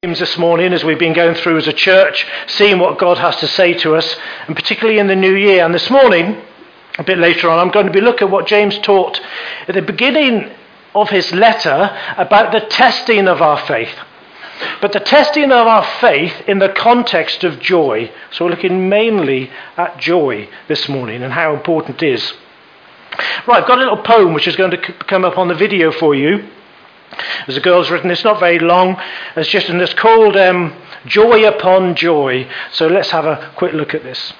This morning, as we've been going through as a church, seeing what God has to say to us, and particularly in the new year. And this morning, a bit later on, I'm going to be looking at what James taught at the beginning of his letter about the testing of our faith. But the testing of our faith in the context of joy. So we're looking mainly at joy this morning and how important it is. Right, I've got a little poem which is going to come up on the video for you. As a girl's written, it's not very long. It's called Joy Upon Joy. So let's have a quick look at this.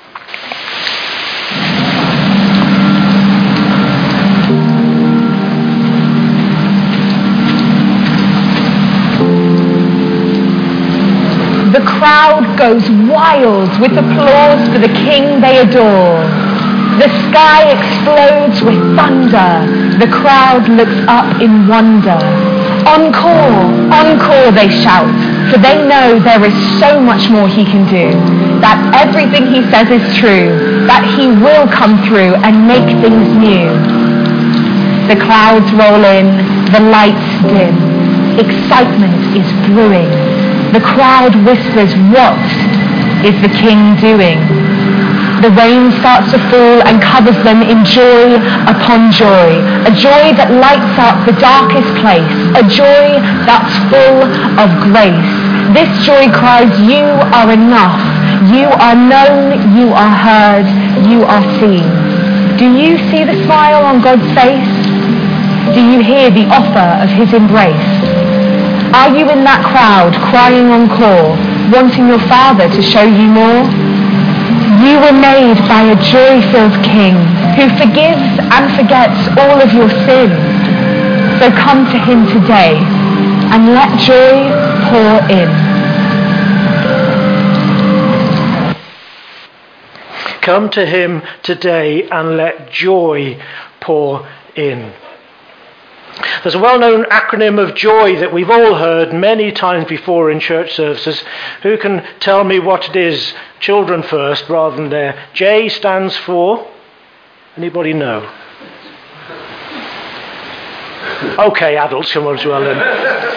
The crowd goes wild with applause for the king they adore. The sky explodes with thunder. The crowd looks up in wonder. Encore, encore, they shout, for they know there is so much more he can do, that everything he says is true, that he will come through and make things new. The clouds roll in, the lights dim, excitement is brewing. The crowd whispers, "What is the king doing?" The rain starts to fall and covers them in joy upon joy, a joy that lights up the darkest place, a joy that's full of grace. This joy cries, "You are enough, you are known, you are heard, you are seen." Do you see the smile on God's face? Do you hear the offer of his embrace? Are you in that crowd crying encore, wanting your Father to show you more? You were made by a joy-filled King who forgives and forgets all of your sins. So come to him today and let joy pour in. Come to him today and let joy pour in. There's a well-known acronym of joy that we've all heard many times before in church services. Who can tell me what it is? Children first, rather than there. J stands for? Anybody know? Okay, adults, come on as well then.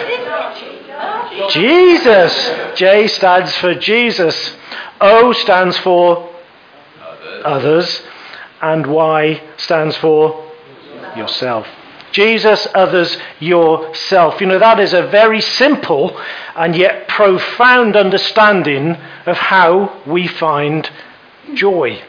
Jesus. J stands for Jesus. O stands for? Others. And Y stands for? Yourself. Jesus, others, yourself. You know, that is a very simple and yet profound understanding of how we find joy.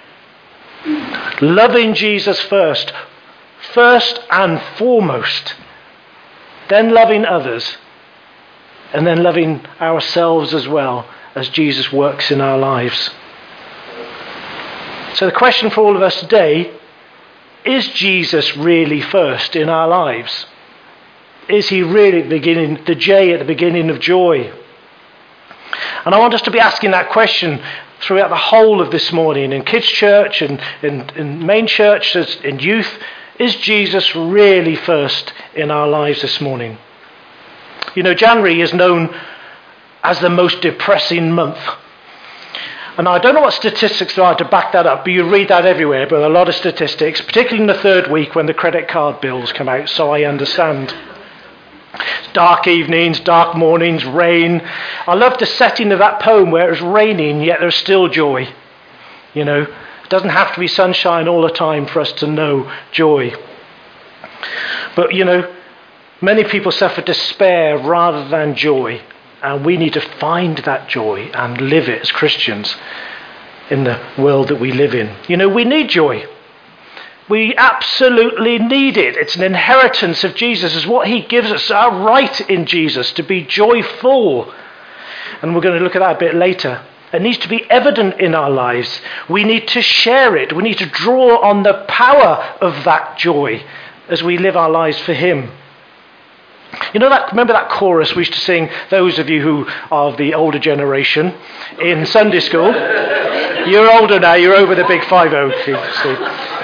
Loving Jesus first and foremost, then loving others, and then loving ourselves as well as Jesus works in our lives. So the question for all of us today, is Jesus really first in our lives? Is he really the J at the beginning of joy? And I want us to be asking that question throughout the whole of this morning, in kids' church and in main church, in youth. Is Jesus really first in our lives this morning? You know, January is known as the most depressing month. And I don't know what statistics there are to back that up, but you read that everywhere, but a lot of statistics, particularly in the third week when the credit card bills come out, so I understand. Dark evenings, dark mornings, rain. I love the setting of that poem where it's raining, yet there's still joy. You know, it doesn't have to be sunshine all the time for us to know joy. But, you know, many people suffer despair rather than joy. And we need to find that joy and live it as Christians in the world that we live in. You know, we need joy. We absolutely need it. It's an inheritance of Jesus. It's what he gives us, our right in Jesus to be joyful. And we're going to look at that a bit later. It needs to be evident in our lives. We need to share it. We need to draw on the power of that joy as we live our lives for him. You know remember that chorus we used to sing, those of you who are of the older generation, in Sunday school? You're older now, you're over the big 5-0, Steve.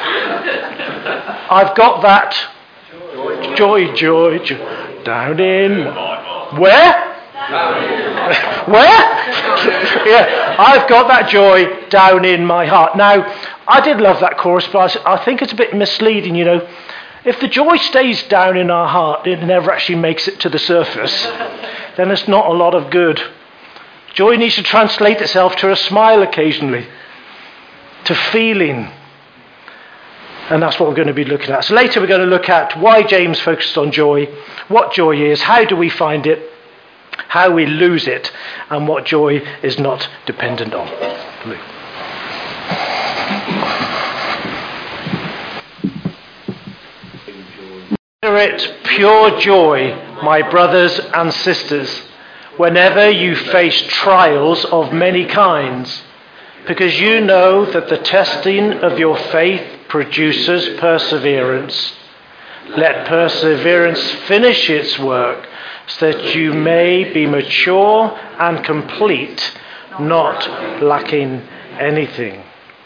I've got that joy, down in... Where? Where? Yeah, I've got that joy down in my heart. Now, I did love that chorus, but I think it's a bit misleading, you know. If the joy stays down in our heart, it never actually makes it to the surface. then it's not a lot of good. Joy needs to translate itself to a smile occasionally, to feeling. And that's what we're going to be looking at. So later we're going to look at why James focused on joy, what joy is, how do we find it, how we lose it, and what joy is not dependent on. Consider it pure joy, my brothers and sisters, whenever you face trials of many kinds, because you know that the testing of your faith produces perseverance. Let perseverance finish its work, so that you may be mature and complete, not lacking anything.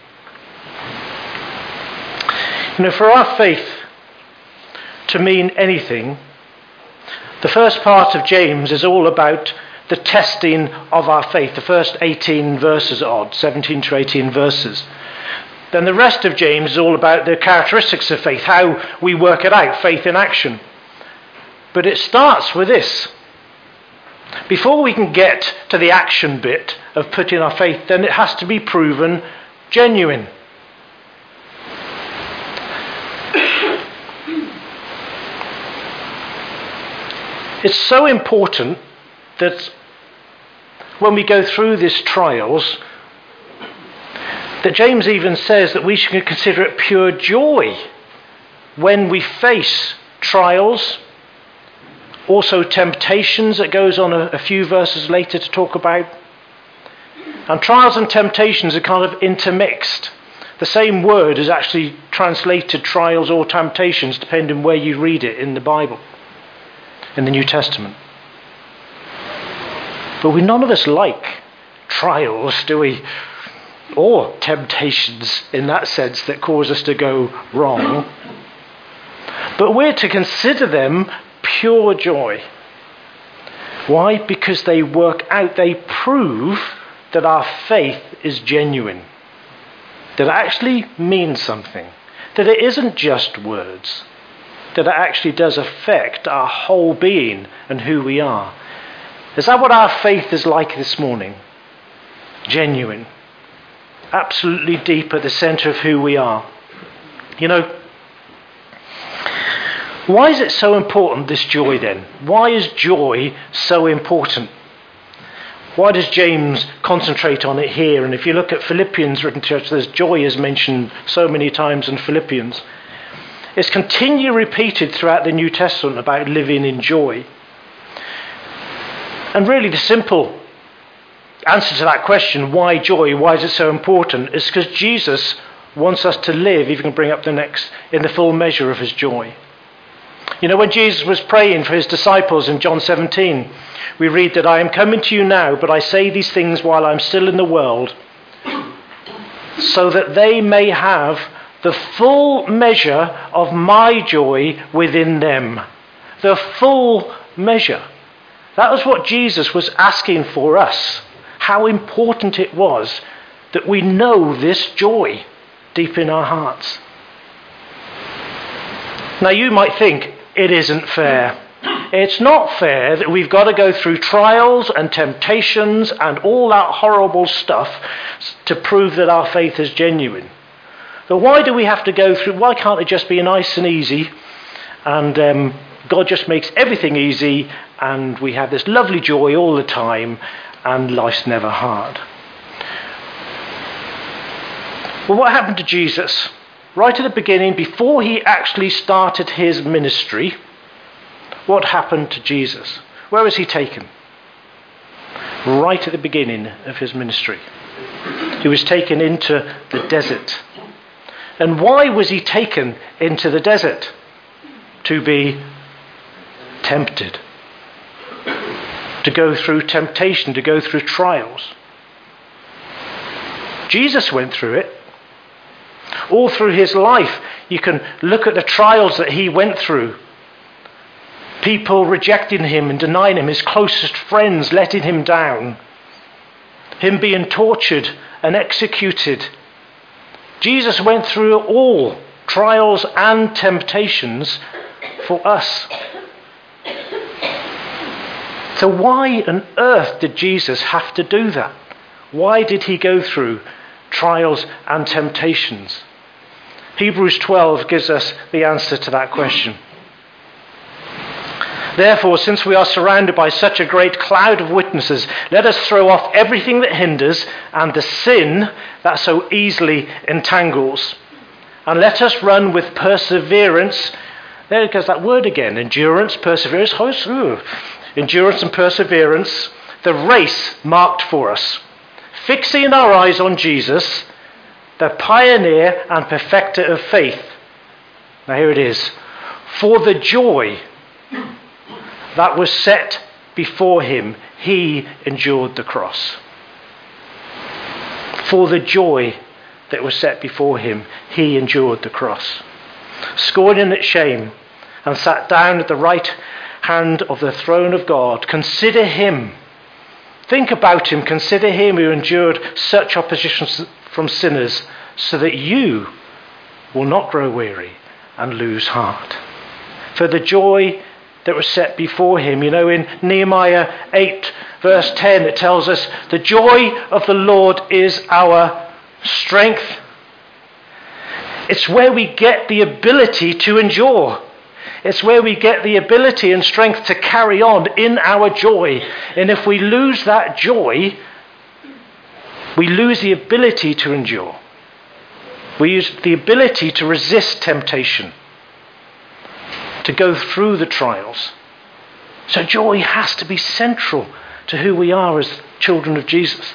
For our faith to mean anything, the first part of James is all about the testing of our faith, the first 18 verses odd, 17 to 18 verses. Then the rest of James is all about the characteristics of faith, how we work it out, faith in action. But it starts with this. Before we can get to the action bit of putting our faith, then it has to be proven genuine. It's so important that when we go through these trials, that James even says that we should consider it pure joy when we face trials, also temptations that goes on a few verses later to talk about. And trials and temptations are kind of intermixed. The same word is actually translated trials or temptations depending where you read it in the Bible, in the New Testament. But none of us like trials, do we? Or temptations in that sense that cause us to go wrong. But we're to consider them pure joy. Why? Because they work out, they prove that our faith is genuine. That it actually means something. That it isn't just words. That it actually does affect our whole being and who we are. Is that what our faith is like this morning? Genuine. Absolutely deep at the centre of who we are. Why is it so important, this joy then? Why is joy so important? Why does James concentrate on it here? And if you look at Philippians written to us, there's joy is mentioned so many times in Philippians. It's continually repeated throughout the New Testament about living in joy. And really the simple answer to that question, why joy, why is it so important, is because Jesus wants us to live, if you can bring up the next, in the full measure of his joy. When Jesus was praying for his disciples in John 17, we read that I am coming to you now, but I say these things while I'm still in the world, so that they may have the full measure of my joy within them. The full measure. That was what Jesus was asking for us. How important it was that we know this joy deep in our hearts. Now you might think it isn't fair. It's not fair that we've got to go through trials and temptations and all that horrible stuff to prove that our faith is genuine. But why do we have to go through? Why can't it just be nice and easy and God just makes everything easy and we have this lovely joy all the time and life's never hard? Well, what happened to Jesus? Right at the beginning, before he actually started his ministry, what happened to Jesus? Where was he taken? Right at the beginning of his ministry. He was taken into the desert. And why was he taken into the desert? To be tempted. To go through temptation, to go through trials. Jesus went through it. All through his life, you can look at the trials that he went through. People rejecting him and denying him, his closest friends letting him down, him being tortured and executed. Jesus went through all trials and temptations for us. So why on earth did Jesus have to do that? Why did he go through trials and temptations? Hebrews 12 gives us the answer to that question. Therefore, since we are surrounded by such a great cloud of witnesses, let us throw off everything that hinders and the sin that so easily entangles. And let us run with perseverance. There goes that word again. Endurance, perseverance. Endurance and perseverance. The race marked for us. Fixing our eyes on Jesus, the pioneer and perfecter of faith. Now here it is. For the joy that was set before him, he endured the cross. For the joy that was set before him, he endured the cross. Scorning its shame, and sat down at the right hand of the throne of God. Consider him. Think about him. Consider him who endured such opposition from sinners, so that you will not grow weary and lose heart. For the joy that was set before him. In Nehemiah 8 verse 10 it tells us, the joy of the Lord is our strength. It's where we get the ability to endure. It's where we get the ability and strength to carry on in our joy. And if we lose that joy, we lose the ability to endure. We lose the ability to resist temptation, to go through the trials. So joy has to be central to who we are as children of Jesus.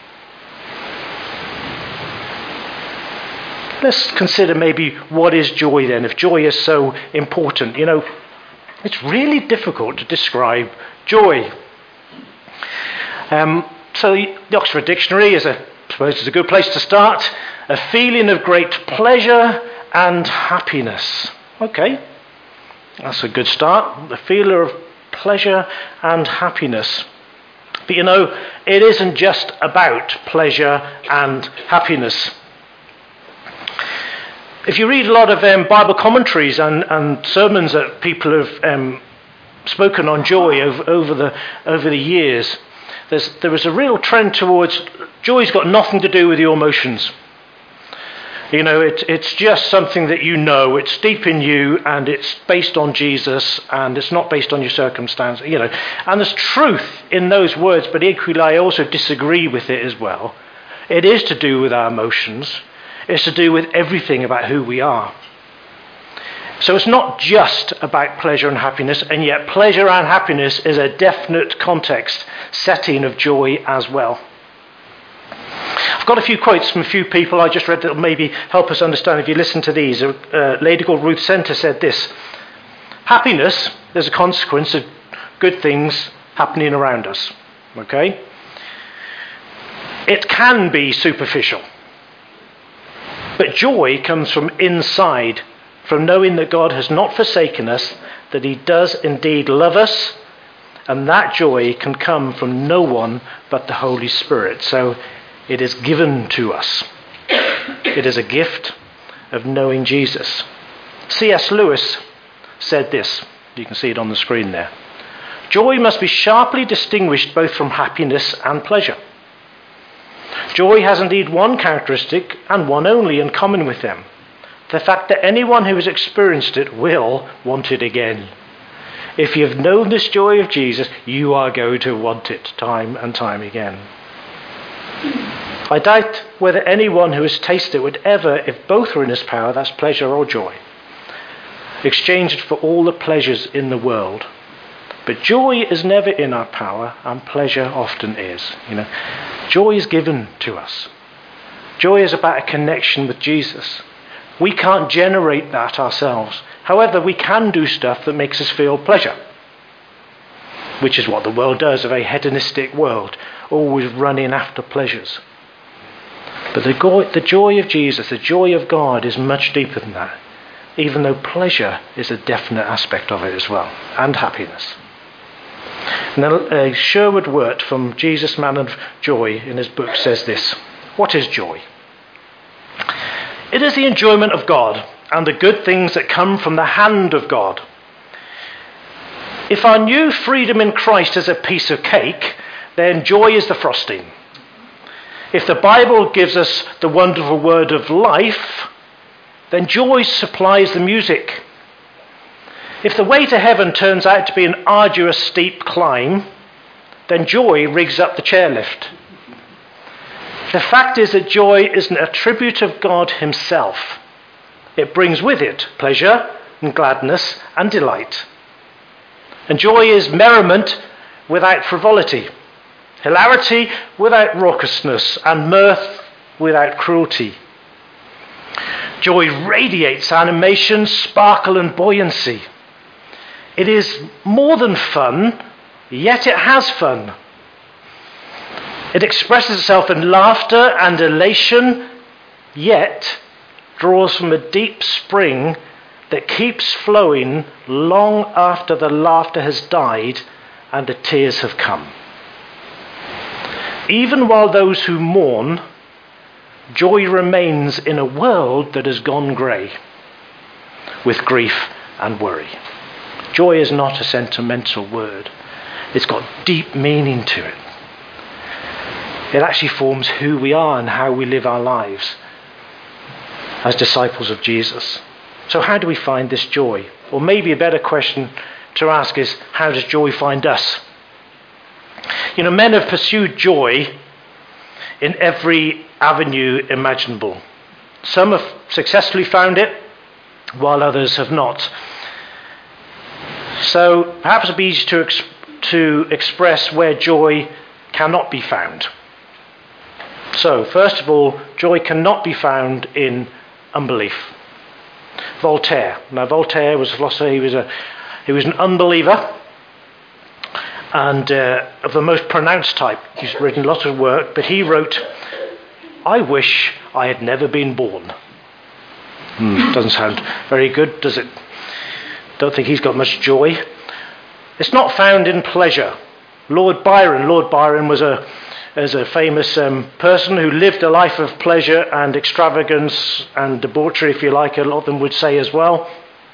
Let's consider maybe what is joy then, if joy is so important. It's really difficult to describe joy. So the Oxford Dictionary I suppose is a good place to start. A feeling of great pleasure and happiness. Okay. That's a good start. The feeling of pleasure and happiness. But it isn't just about pleasure and happiness. If you read a lot of Bible commentaries and sermons that people have spoken on joy over the years, there was a real trend towards joy's got nothing to do with your emotions. It's just something that it's deep in you, and it's based on Jesus, and it's not based on your circumstance, And there's truth in those words, but equally I also disagree with it as well. It is to do with our emotions. It's to do with everything about who we are. So it's not just about pleasure and happiness, and yet pleasure and happiness is a definite context setting of joy as well. I've got a few quotes from a few people I just read that will maybe help us understand if you listen to these. A lady called Ruth Center said this: happiness is a consequence of good things happening around us. Okay? It can be superficial. But joy comes from inside, from knowing that God has not forsaken us, that he does indeed love us, and that joy can come from no one but the Holy Spirit. So it is given to us. It is a gift of knowing Jesus. C.S. Lewis said this. You can see it on the screen there. Joy must be sharply distinguished both from happiness and pleasure. Joy has indeed one characteristic, and one only, in common with them: the fact that anyone who has experienced it will want it again. If you've known this joy of Jesus, you are going to want it time and time again. I doubt whether anyone who has tasted it would ever, if both were in his power, that's pleasure or joy, exchange it for all the pleasures in the world. But joy is never in our power, and pleasure often is. Joy is given to us. Joy is about a connection with Jesus. We can't generate that ourselves. However, we can do stuff that makes us feel pleasure, which is what the world does, a very hedonistic world, always running after pleasures. But the joy of Jesus, the joy of God, is much deeper than that, even though pleasure is a definite aspect of it as well, and happiness. Now, Sherwood Wirt from Jesus Man of Joy in his book says this: what is joy? It is the enjoyment of God and the good things that come from the hand of God. If our new freedom in Christ is a piece of cake, then joy is the frosting. If the Bible gives us the wonderful word of life, then joy supplies the music. If the way to heaven turns out to be an arduous, steep climb, then joy rigs up the chairlift. The fact is that joy is an attribute of God himself. It brings with it pleasure and gladness and delight. And joy is merriment without frivolity, hilarity without raucousness, and mirth without cruelty. Joy radiates animation, sparkle, and buoyancy. It is more than fun, yet it has fun. It expresses itself in laughter and elation, yet draws from a deep spring that keeps flowing long after the laughter has died and the tears have come. Even while those who mourn, joy remains in a world that has gone grey with grief and worry. Joy is not a sentimental word. It's got deep meaning to it. It actually forms who we are and how we live our lives as disciples of Jesus. So how do we find this joy? Or maybe a better question to ask is, how does joy find us? You know, men have pursued joy in every avenue imaginable. Some have successfully found it, while others have not. So perhaps it'd be easy to express where joy cannot be found. So, first of all, joy cannot be found in unbelief. Voltaire. Now, Voltaire was a philosopher. He was an unbeliever, and of the most pronounced type. He's written lots of work, but he wrote, "I wish I had never been born." Doesn't sound very good, does it? Don't think he's got much joy. It's not found in pleasure. Lord Byron was a famous person who lived a life of pleasure and extravagance and debauchery, if you like, a lot of them would say as well.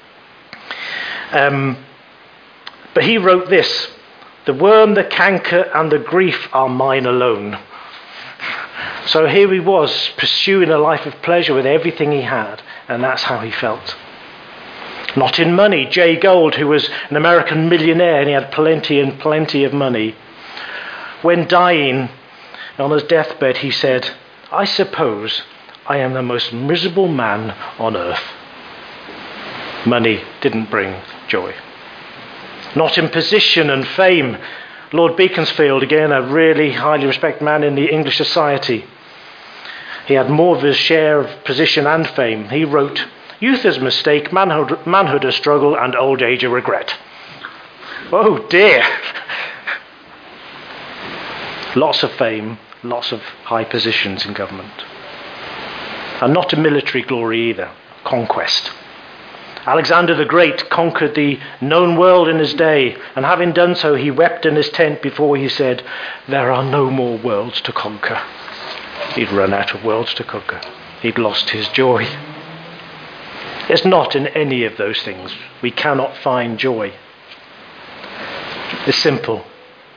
But he wrote this: "The worm, the canker, and the grief are mine alone." So here he was, pursuing a life of pleasure with everything he had, and that's how he felt. Not in money. Jay Gould, who was an American millionaire, and he had plenty and plenty of money. When dying on his deathbed, he said, "I suppose I am the most miserable man on earth." Money didn't bring joy. Not in position and fame. Lord Beaconsfield, again, a really highly respected man in the English society. He had more of his share of position and fame. He wrote, "Youth is a mistake, manhood a struggle, and old age a regret." Oh dear. Lots of fame, lots of high positions in government. And not a military glory either, conquest. Alexander the Great conquered the known world in his day, and having done so, he wept in his tent before he said, "There are no more worlds to conquer." He'd run out of worlds to conquer. He'd lost his joy. It's not in any of those things. We cannot find joy. It's simple.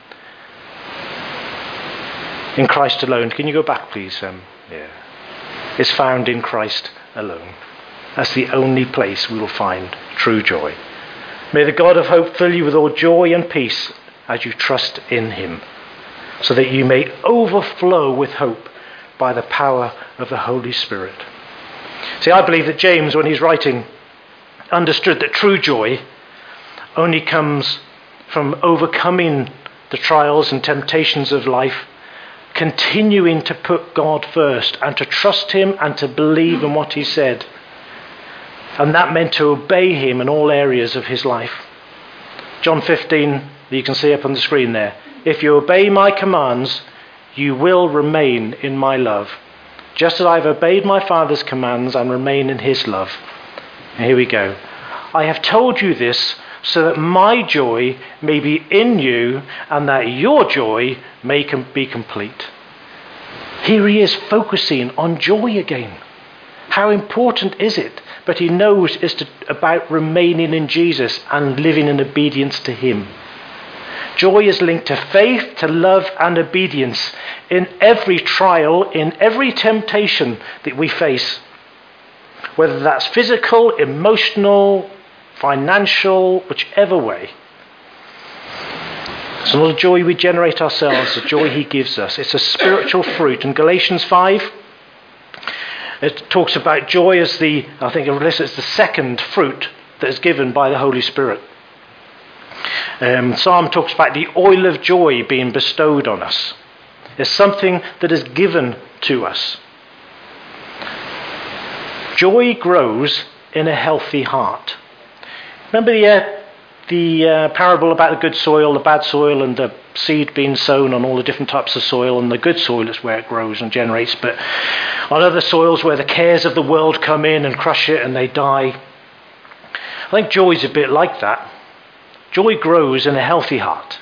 In Christ alone. Can you go back, please? It's found in Christ alone. That's the only place we will find true joy. May the God of hope fill you with all joy and peace as you trust in him, so that you may overflow with hope by the power of the Holy Spirit. See, I believe that James, when he's writing, understood that true joy only comes from overcoming the trials and temptations of life, continuing to put God first and to trust him and to believe in what he said. And that meant to obey him in all areas of his life. John 15, you can see up on the screen there. "If you obey my commands, you will remain in my love, just as I've obeyed my Father's commands and remain in his love." And here we go. "I have told you this so that my joy may be in you and that your joy may be complete." Here he is focusing on joy again. How important is it? but he knows it's about remaining in Jesus and living in obedience to him. Joy is linked to faith, to love and obedience in every trial, in every temptation that we face. Whether that's physical, emotional, financial, whichever way. It's not a joy we generate ourselves, it's a joy he gives us. It's a spiritual fruit. In Galatians 5, it talks about joy as it's the second fruit that is given by the Holy Spirit. Psalm talks about the oil of joy being bestowed on us. It's something that is given to us. Joy grows in a healthy heart. Remember the parable about the good soil, the bad soil, and the seed being sown on all the different types of soil, and the good soil is where it grows and generates, but on other soils where the cares of the world come in and crush it and they die. I think joy is a bit like that. Joy grows in a healthy heart,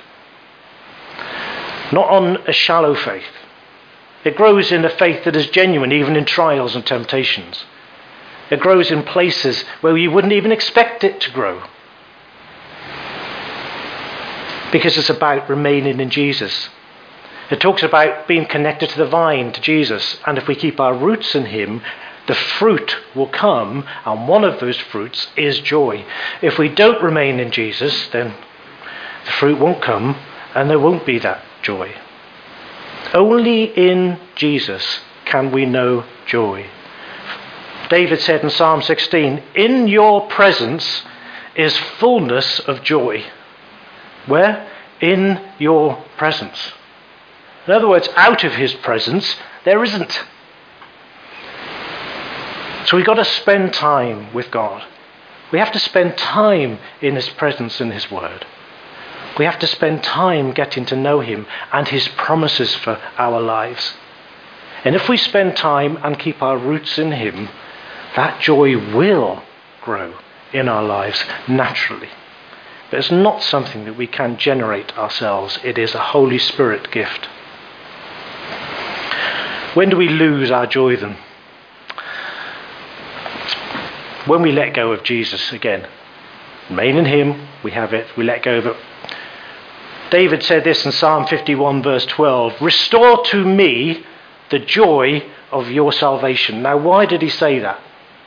not on a shallow faith. It grows in a faith that is genuine, even in trials and temptations. It grows in places where you wouldn't even expect it to grow. Because it's about remaining in Jesus. It talks about being connected to the vine, to Jesus. And if we keep our roots in him, the fruit will come. And one of those fruits is joy. If we don't remain in Jesus, then the fruit won't come and there won't be that joy. Only in Jesus can we know joy. David said in Psalm 16, "In your presence is fullness of joy." Where? In your presence. In other words, out of his presence, there isn't. So we've got to spend time with God. We have to spend time in his presence and his word. We have to spend time getting to know him and his promises for our lives. And if we spend time and keep our roots in him, that joy will grow in our lives naturally. But it's not something that we can generate ourselves. It is a Holy Spirit gift. When do we lose our joy then? When we let go of Jesus again. Remain in him, we have it, we let go of it. David said this in Psalm 51 verse 12, "Restore to me the joy of your salvation." Now why did he say that?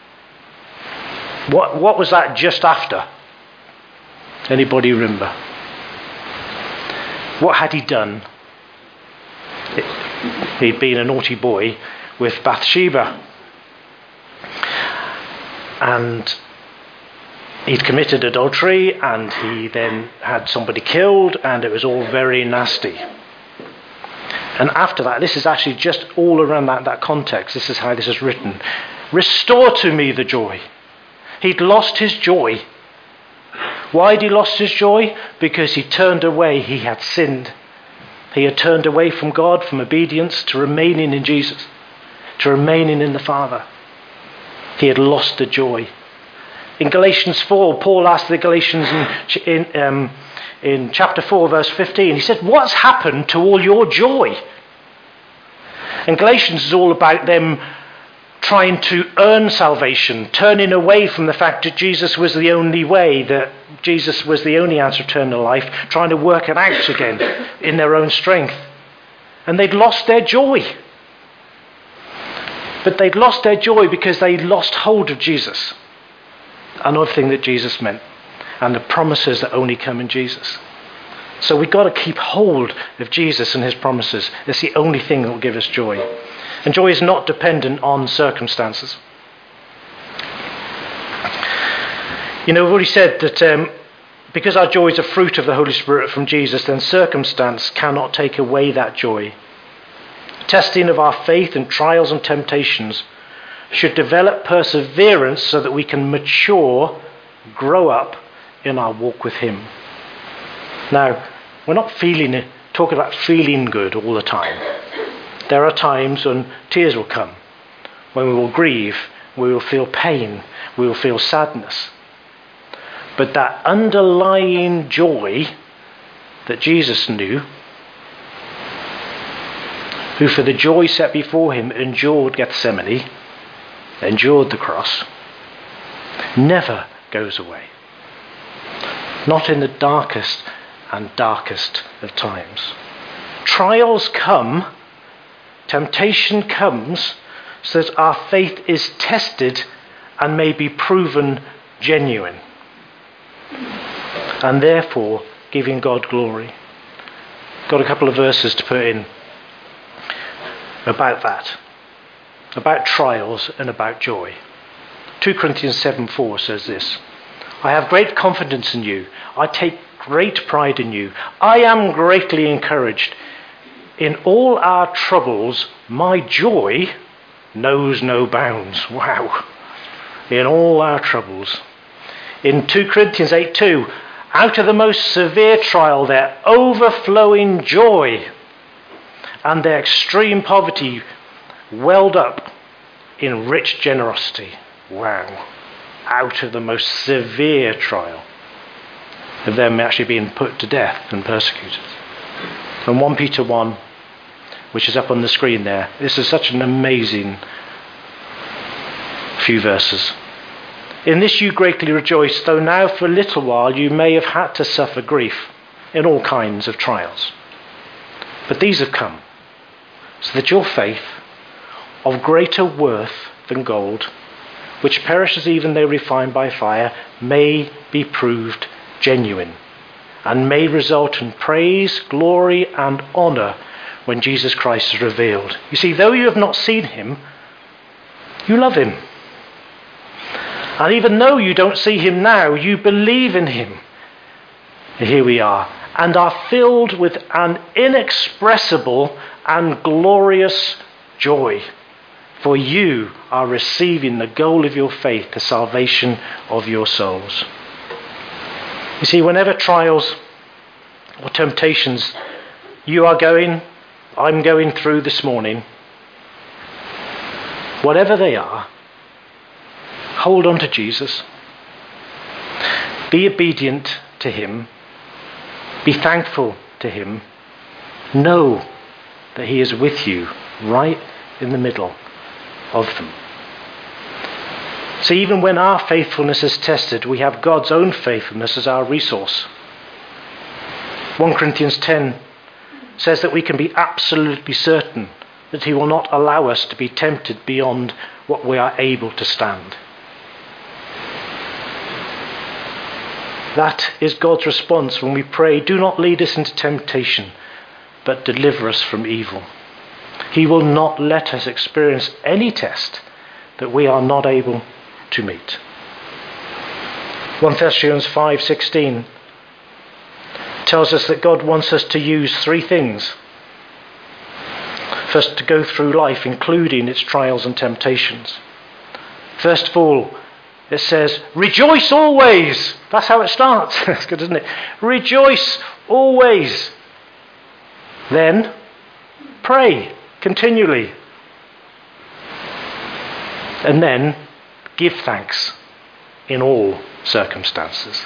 What was that just after? Anybody remember? What had he done? He'd been a naughty boy with Bathsheba. And he'd committed adultery, and he then had somebody killed, and it was all very nasty. And after that, this is actually just all around that context. This is how this is written. "Restore to me the joy." He'd lost his joy. Why had he lost his joy? Because he turned away. He had sinned. He had turned away from God, from obedience, to remaining in Jesus, to remaining in the Father. He had lost the joy. In Galatians 4, Paul asked the Galatians in chapter 4, verse 15, he said, "What's happened to all your joy?" And Galatians is all about them trying to earn salvation, turning away from the fact that Jesus was the only way, that Jesus was the only answer to eternal life, trying to work it out again in their own strength. And they'd lost their joy. But they'd lost their joy because they lost hold of Jesus and everything that Jesus meant, and the promises that only come in Jesus. So we've got to keep hold of Jesus and his promises. It's the only thing that will give us joy. And joy is not dependent on circumstances. You know, we've already said that because our joy is a fruit of the Holy Spirit from Jesus, then circumstance cannot take away that joy. Testing of our faith and trials and temptations should develop perseverance so that we can mature, grow up in our walk with him. Now, we're not talking about feeling good all the time. There are times when tears will come, when we will grieve, we will feel pain, we will feel sadness. But that underlying joy that Jesus knew, who for the joy set before him endured Gethsemane, endured the cross, never goes away. Not in the darkest and darkest of times. Trials come, temptation comes, so that our faith is tested and may be proven genuine. And therefore, giving God glory. Got a couple of verses to put in about that. About trials and about joy. 2 Corinthians 7:4 says this. I have great confidence in you. I take great pride in you. I am greatly encouraged. In all our troubles, my joy knows no bounds. Wow. In all our troubles. In 2 Corinthians 8:2, out of the most severe trial, their overflowing joy and their extreme poverty welled up in rich generosity. Wow. Out of the most severe trial of them actually being put to death and persecuted. From 1 Peter 1, which is up on the screen there. This is such an amazing few verses. In this you greatly rejoice, though now for a little while you may have had to suffer grief in all kinds of trials. But these have come, so that your faith, of greater worth than gold, which perishes even though refined by fire, may be proved genuine, and may result in praise, glory, and honour when Jesus Christ is revealed. You see, though you have not seen him, you love him. And even though you don't see him now, you believe in him. And here we are, and are filled with an inexpressible and glorious joy. For you are receiving the goal of your faith, the salvation of your souls. You see, whenever trials or temptations I'm going through this morning, whatever they are, hold on to Jesus. Be obedient to him. Be thankful to him. Know that he is with you right in the middle of them. So even when our faithfulness is tested, we have God's own faithfulness as our resource. 1 Corinthians 10 says that we can be absolutely certain that he will not allow us to be tempted beyond what we are able to stand. That is God's response when we pray, do not lead us into temptation, but deliver us from evil. He will not let us experience any test that we are not able to meet. 1 Thessalonians 5:16 tells us that God wants us to use three things for us to go through life, including its trials and temptations. First of all, it says, rejoice always. That's how it starts. That's good, isn't it? Rejoice always. Then, pray continually. And then, give thanks in all circumstances.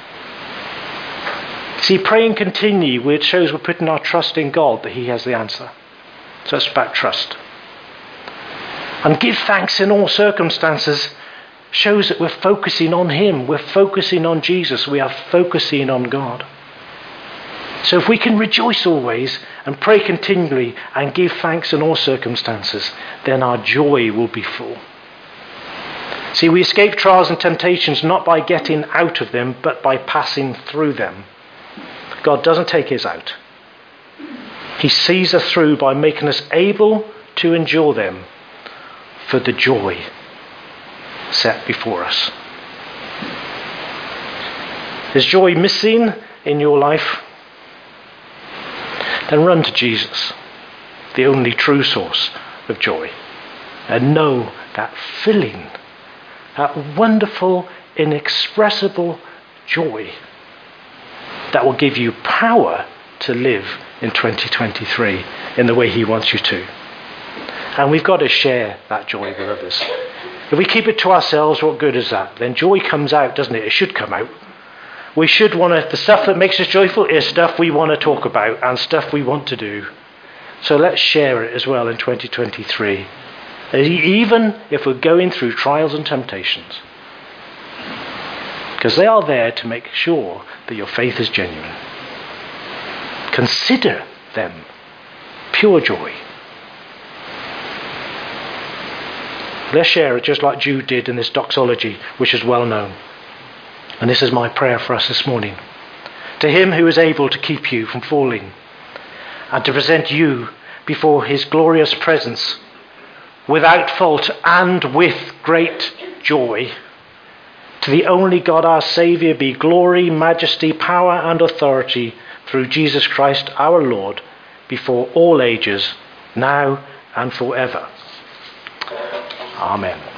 See, praying continually, it shows we're putting our trust in God that he has the answer. So it's about trust. And give thanks in all circumstances shows that we're focusing on him. We're focusing on Jesus. We are focusing on God. So if we can rejoice always and pray continually and give thanks in all circumstances, then our joy will be full. See, we escape trials and temptations not by getting out of them, but by passing through them. God doesn't take us out. He sees us through by making us able to endure them for the joy set before us. Is joy missing in your life? Then run to Jesus, the only true source of joy, and know that filling, that wonderful, inexpressible joy that will give you power to live in 2023 in the way he wants you to. And we've got to share that joy with others. If we keep it to ourselves, what good is that? Then joy comes out, doesn't it? It should come out. We should want to, the stuff that makes us joyful is stuff we want to talk about and stuff we want to do. So let's share it as well in 2023. Even if we're going through trials and temptations, because they are there to make sure that your faith is genuine. Consider them pure joy. Let's share it just like Jude did in this doxology, which is well known. And this is my prayer for us this morning. To him who is able to keep you from falling and to present you before his glorious presence without fault and with great joy, to the only God our Saviour be glory, majesty, power and authority through Jesus Christ our Lord, before all ages, now and forever. Amen.